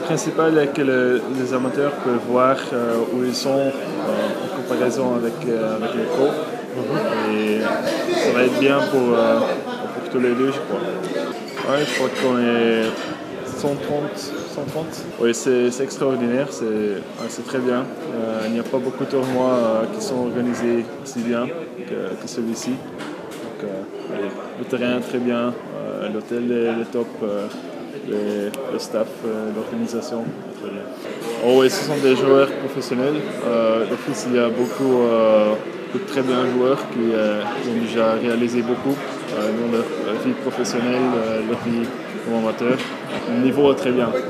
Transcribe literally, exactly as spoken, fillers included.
principal est que le- les amateurs peuvent voir euh, où ils sont euh, en comparaison avec, euh, avec les pros. Et ça va être bien pour, euh, pour tous les deux, je crois. Ouais, je crois qu'on est cent trente. cent trente. Oui, c'est c'est extraordinaire, c'est ouais, c'est très bien. Euh, il n'y a pas beaucoup de tournois euh, qui sont organisés aussi bien que, que celui-ci. Donc, euh, allez, le terrain est très bien, euh, l'hôtel est, est top, euh, les- le staff, euh, l'organisation est très bien. Oh, oui, ce sont des joueurs professionnels. Euh, d'office, il y a beaucoup, euh, beaucoup de très bons joueurs qui, euh, qui ont déjà réalisé beaucoup euh, dans leur, leur vie professionnelle, euh, leur vie comme amateur. Le niveau est très bien.